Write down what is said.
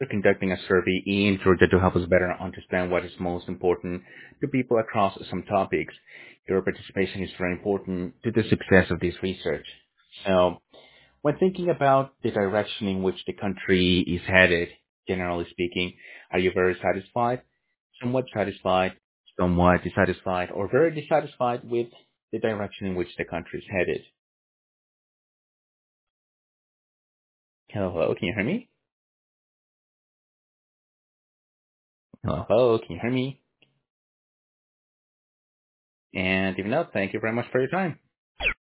We're conducting a survey in Georgia to help us better understand what is most important to people across some topics. Your participation is very important to the success of this research. So, when thinking about the direction in which the country is headed, generally speaking, are you very satisfied, somewhat dissatisfied, or very dissatisfied with the direction in which the country is headed? Hello, hello, can you hear me? Hello, hello, can you hear me? And if not, thank you very much for your time.